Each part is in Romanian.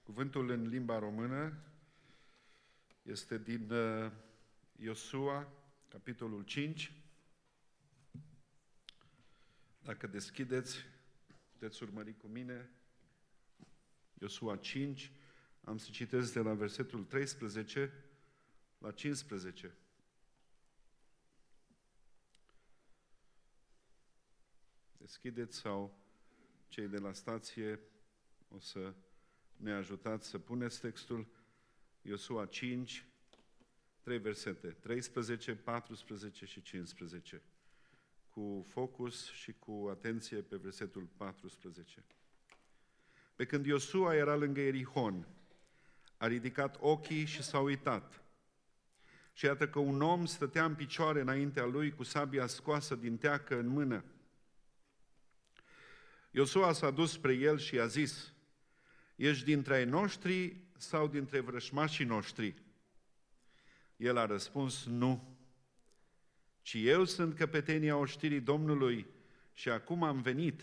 Cuvântul în limba română este din Iosua, capitolul 5. Dacă deschideți, puteți urmări cu mine. Iosua 5, am să citesc de la versetul 13 la 15. Deschideți sau cei de la stație o să ne ajutați să puneți textul. Iosua 5, 3 versete, 13, 14 și 15, cu focus și cu atenție pe versetul 14. Pe când Iosua era lângă Ierihon, a ridicat ochii și s-a uitat. Și iată că un om stătea în picioare înaintea lui cu sabia scoasă din teacă în mână. Iosua s-a dus spre el și i-a zis: ești dintre ai noștri sau dintre vrășmașii noștri? El a răspuns: nu, ci eu sunt căpetenia oștirii Domnului și acum am venit.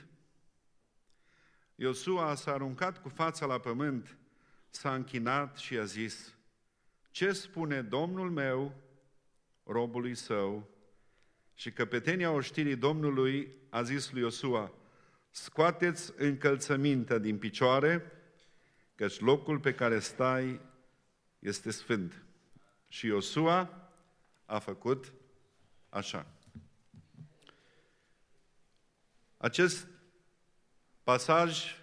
Iosua s-a aruncat cu fața la pământ, s-a închinat și a zis: ce spune Domnul meu robului său? Și căpetenia oștirii Domnului a zis lui Iosua: scoateți încălțămintea din picioare, căci locul pe care stai este sfânt. Și Iosua a făcut așa. Acest pasaj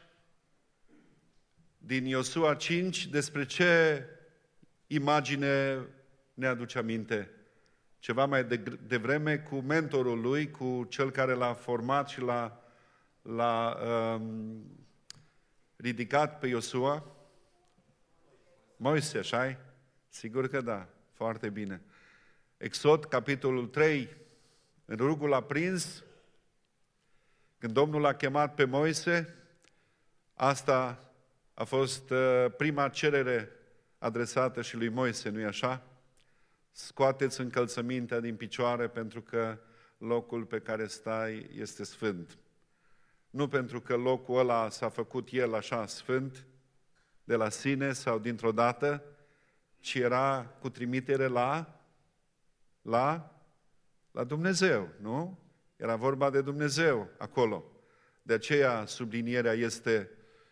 din Iosua 5, despre ce imagine ne aduce aminte? Ceva mai devreme, cu mentorul lui, cu cel care l-a format și l-a ridicat pe Iosua? Moise, așa-i? Sigur că da, foarte bine. Exod, capitolul 3, în rugul aprins, când Domnul l-a chemat pe Moise, asta a fost prima cerere adresată și lui Moise, nu-i așa? Scoateți încălțămintea din picioare pentru că locul pe care stai este sfânt. Nu pentru că locul ăla s-a făcut el așa sfânt, de la sine sau dintr-o dată, ci era cu trimitere la Dumnezeu, nu? Era vorba de Dumnezeu acolo. De aceea sublinierea este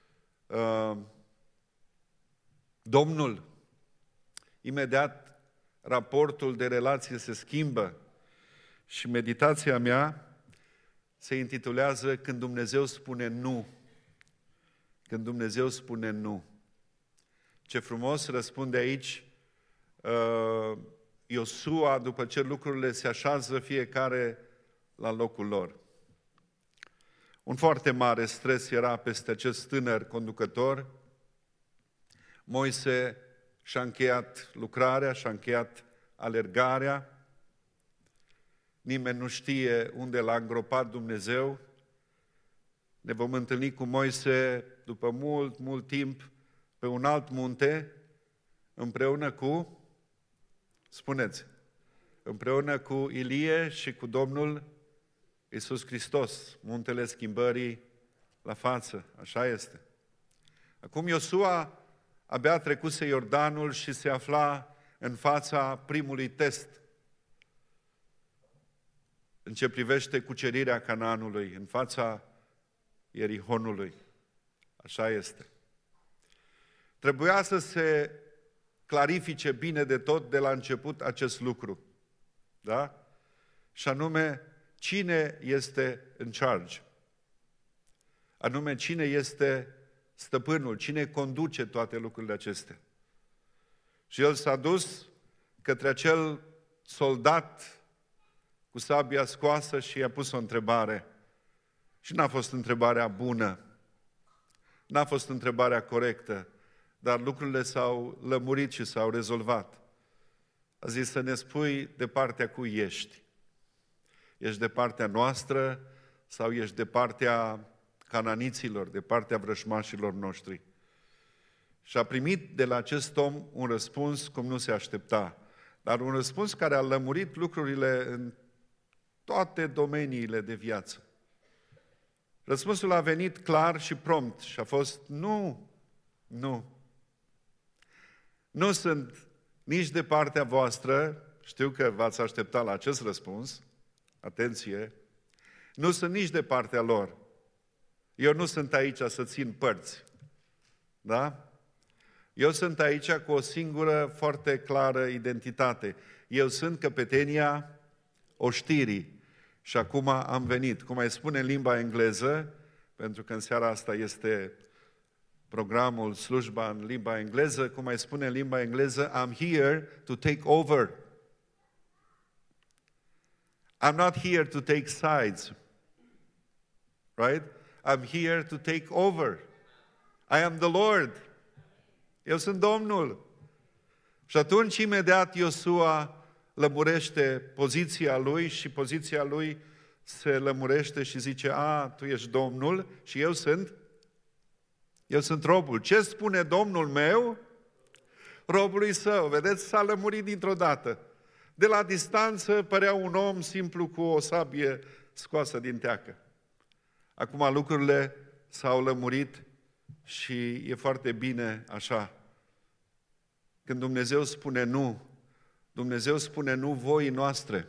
Domnul. Imediat raportul de relație se schimbă și meditația mea se intitulează Când Dumnezeu spune nu. Când Dumnezeu spune nu. Ce frumos răspunde aici Iosua după ce lucrurile se așează fiecare la locul lor. Un foarte mare stres era peste acest tânăr conducător. Moise și-a încheiat lucrarea, și-a încheiat alergarea. Nimeni nu știe unde l-a îngropat Dumnezeu. Ne vom întâlni cu Moise după mult, mult timp pe un alt munte, împreună cu, spuneți, împreună cu Ilie și cu Domnul Iisus Hristos, muntele schimbării la față, așa este. Acum Iosua abia trecuse Iordanul și se afla în fața primului test în ce privește cucerirea Canaanului, în fața Ierihonului. Așa este. Trebuia să se clarifice bine de tot de la început acest lucru. Da? Și anume, cine este în charge? Anume, cine este stăpânul? Cine conduce toate lucrurile acestea? Și el s-a dus către acel soldat cu sabia scoasă și i-a pus o întrebare. Și n-a fost întrebarea bună, n-a fost întrebarea corectă, dar lucrurile s-au lămurit și s-au rezolvat. A zis: să ne spui de partea cui ești. Ești de partea noastră sau ești de partea cananiților, de partea vrășmașilor noștri? Și a primit de la acest om un răspuns cum nu se aștepta, dar un răspuns care a lămurit lucrurile în toate domeniile de viață. Răspunsul a venit clar și prompt și a fost: nu, nu. nu sunt nici de partea voastră, știu că v-ați așteptat la acest răspuns, atenție, nu sunt nici de partea lor. Eu nu sunt aici să țin părți, da? Eu sunt aici cu o singură, foarte clară identitate. Eu sunt căpetenia oștirii și acum am venit. Cum mai spune în limba engleză, pentru că în seara asta este programul, slujba în limba engleză, cum mai spune în limba engleză, I'm here to take over. I'm not here to take sides. Right? I'm here to take over. I am the Lord. Eu sunt Domnul. Și atunci, imediat, Iosua lămurește poziția lui și poziția lui se lămurește și zice, tu ești Domnul și eu sunt robul. Ce spune Domnul meu? Robului său. Vedeți, s-a lămurit dintr-o dată. De la distanță părea un om simplu cu o sabie scoasă din teacă. Acum lucrurile s-au lămurit și e foarte bine așa. Când Dumnezeu spune nu, Dumnezeu spune nu voii noastre.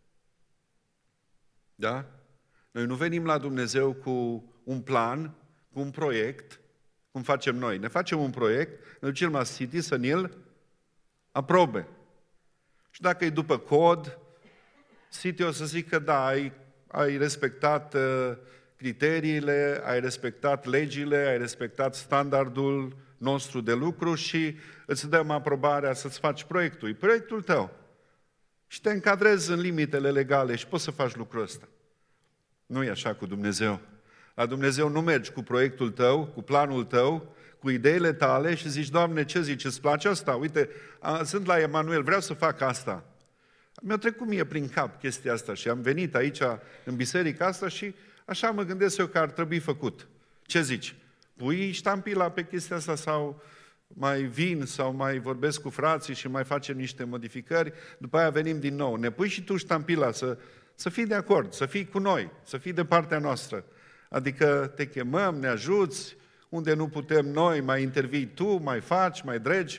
Da? Noi nu venim la Dumnezeu cu un plan, cu un proiect, cum facem noi. Ne facem un proiect, ne ducem la City să ne-l aprobe. Și dacă e după cod, City o să zică, da, ai respectat criteriile, ai respectat legile, ai respectat standardul nostru de lucru și îți dăm aprobarea să-ți faci proiectul. E proiectul tău. Și te încadrezi în limitele legale și poți să faci lucrul ăsta. Nu e așa cu Dumnezeu. La Dumnezeu nu mergi cu proiectul tău, cu planul tău, cu ideile tale și zici, Doamne, ce zici, îți place asta? Uite, sunt la Emanuel, vreau să fac asta. Mi-a trecut mie prin cap chestia asta și am venit aici în biserica asta și așa mă gândesc eu că ar trebui făcut. Ce zici? Pui ștampila pe chestia asta sau mai vin sau mai vorbesc cu frații și mai facem niște modificări, după aia venim din nou. Ne pui și tu ștampila să fii de acord, să fii cu noi, să fii de partea noastră. Adică te chemăm, ne ajuți, unde nu putem noi, mai intervii tu, mai faci, mai dregi.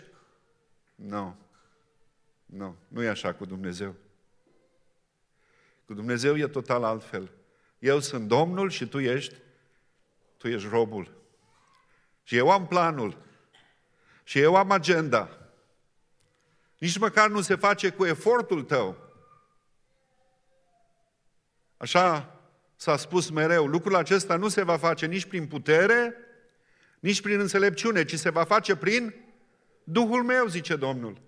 Nu e așa cu Dumnezeu. Cu Dumnezeu e total altfel. Eu sunt Domnul și tu ești robul. Și eu am planul. Și eu am agenda. Nici măcar nu se face cu efortul tău. Așa s-a spus mereu, lucrul acesta nu se va face nici prin putere, nici prin înțelepciune, ci se va face prin Duhul meu, zice Domnul.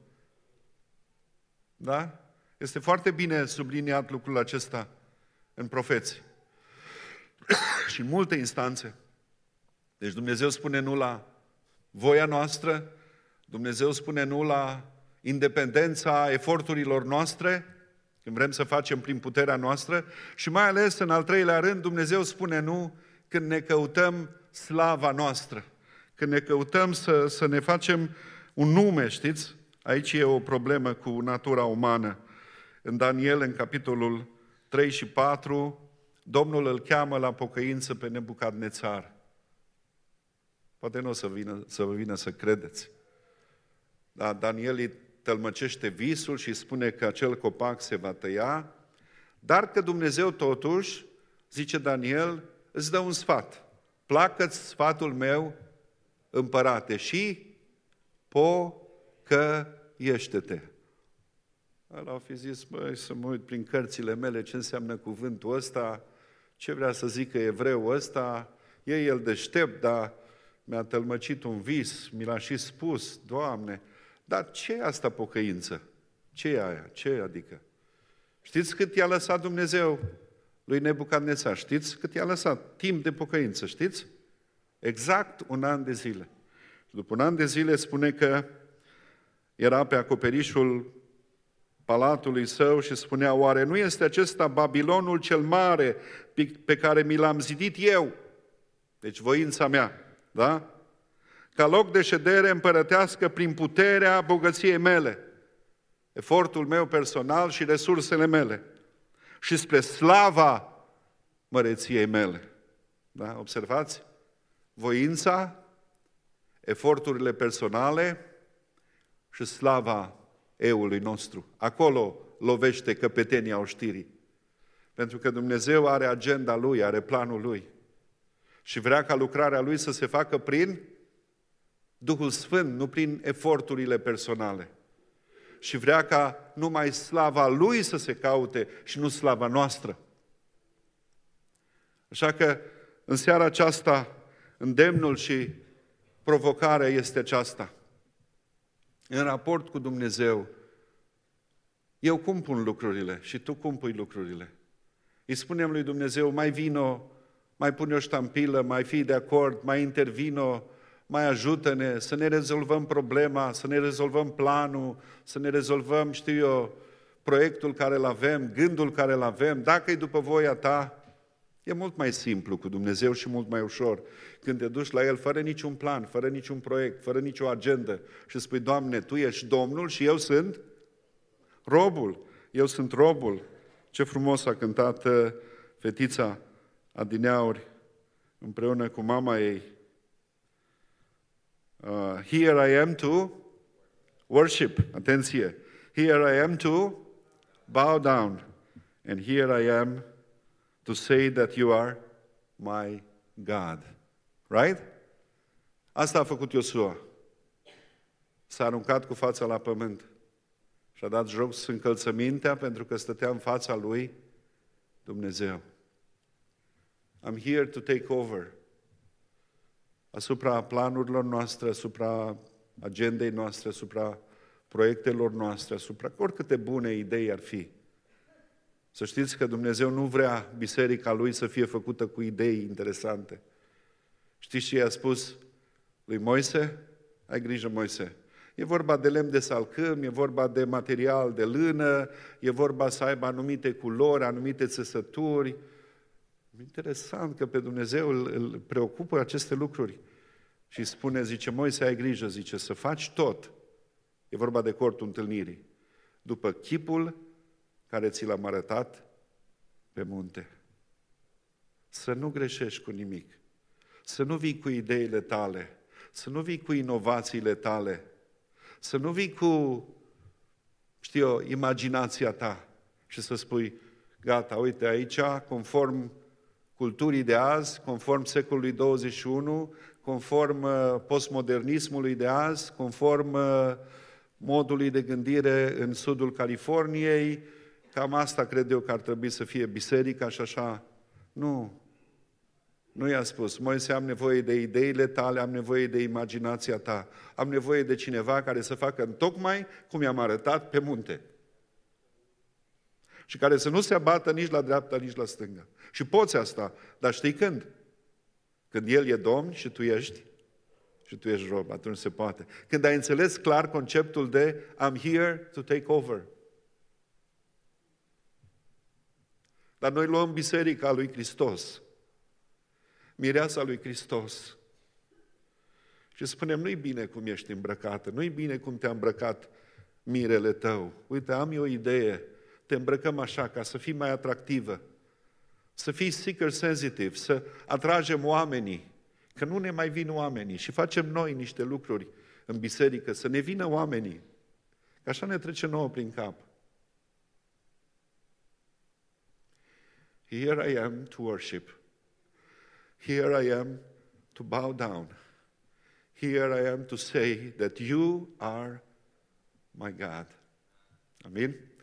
Da? Este foarte bine subliniat lucrul acesta în profeți. Și în multe instanțe. Deci Dumnezeu spune nu la voia noastră, Dumnezeu spune nu la independența eforturilor noastre, când vrem să facem prin puterea noastră, și mai ales, în al treilea rând, Dumnezeu spune nu când ne căutăm slava noastră, când ne căutăm să ne facem un nume, știți? Aici e o problemă cu natura umană. În Daniel, în capitolul 3 și 4, Domnul îl cheamă la pocăință pe Nebucadnețar. Poate nu o să vă vină să credeți. Dar Daniel îi tălmăcește visul și spune că acel copac se va tăia, dar că Dumnezeu totuși, zice Daniel, îți dă un sfat. Placă-ți sfatul meu, împărate, și pocăiește-te. Ăla a fi zis, să mă uit prin cărțile mele ce înseamnă cuvântul ăsta, ce vrea să zică evreul ăsta, e el deștept, dar mi-a tălmăcit un vis, mi l-a și spus, Doamne, dar ce e asta pocăință? Ce e aia? Ce adică? Știți cât i-a lăsat Dumnezeu lui Nebucadnețar? Știți cât i-a lăsat? Timp de pocăință, știți? Exact 1 an de zile. Și după 1 an de zile spune că era pe acoperișul palatului său și spunea, oare nu este acesta Babilonul cel mare pe care mi l-am zidit eu? Deci voința mea, da? Ca loc de ședere împărătească prin puterea bogăției mele, efortul meu personal și resursele mele și spre slava măreției mele. Da? Observați? Voința, eforturile personale, și slava eului nostru. Acolo lovește căpetenia oștirii. Pentru că Dumnezeu are agenda Lui, are planul Lui. Și vrea ca lucrarea Lui să se facă prin Duhul Sfânt, nu prin eforturile personale. Și vrea ca numai slava Lui să se caute și nu slava noastră. Așa că în seara aceasta, îndemnul și provocarea este aceasta. În raport cu Dumnezeu, eu cum pun lucrurile și tu cum pui lucrurile? Îi spunem lui Dumnezeu, mai vino, mai pune o ștampilă, mai fii de acord, mai intervino, mai ajută-ne să ne rezolvăm problema, să ne rezolvăm planul, să ne rezolvăm, știu eu, proiectul care îl avem, gândul care îl avem, dacă e după voia ta. E mult mai simplu cu Dumnezeu și mult mai ușor când te duci la El fără niciun plan, fără niciun proiect, fără nicio agendă și spui, Doamne, Tu ești Domnul și eu sunt robul. Eu sunt robul. Ce frumos a cântat fetița adineauri împreună cu mama ei. Here I am to worship. Atenție! Here I am to bow down. And here I am to say that you are my God. Right? Asta a făcut Iosua. S-a aruncat cu fața la pământ și a dat jos încălțămintea pentru că stătea în fața lui Dumnezeu. I'm here to take over asupra planurilor noastre, asupra agendei noastre, asupra proiectelor noastre, asupra oricâte bune idei ar fi. Să știți că Dumnezeu nu vrea biserica Lui să fie făcută cu idei interesante. Știți ce i-a spus lui Moise? Ai grijă, Moise. E vorba de lemn de salcâm, e vorba de material de lână, e vorba să aibă anumite culori, anumite țesături. Interesant că pe Dumnezeu îl preocupă aceste lucruri. Și spune, zice, Moise, ai grijă, zice, să faci tot. E vorba de cortul întâlnirii. După chipul care ți l-am arătat pe munte. Să nu greșești cu nimic. Să nu vii cu ideile tale. Să nu vii cu inovațiile tale. Să nu vii cu, știu eu, imaginația ta și să spui, gata, uite aici, conform culturii de azi, conform secolului 21, conform postmodernismului de azi, conform modului de gândire în sudul Californiei, cam asta cred eu că ar trebui să fie biserica și așa. Nu. Nu i-a spus, Moise, am nevoie de ideile tale, am nevoie de imaginația ta, am nevoie de cineva care să facă întocmai cum i-am arătat pe munte. Și care să nu se abată nici la dreapta, nici la stânga. Și poți asta, dar știi când? Când El e Domn și tu ești rob, atunci se poate. Când ai înțeles clar conceptul de I'm here to take over. Dar noi luăm biserica lui Hristos, mireasa lui Hristos, și spunem, nu-i bine cum ești îmbrăcată, nu-i bine cum te-a îmbrăcat mirele tău. Uite, am eu o idee, te îmbrăcăm așa ca să fii mai atractivă, să fii seeker sensitive, să atragem oamenii, că nu ne mai vin oamenii și facem noi niște lucruri în biserică, să ne vină oamenii, că așa ne trece nouă prin cap. Here I am to worship. Here I am to bow down. Here I am to say that you are my God. Amin?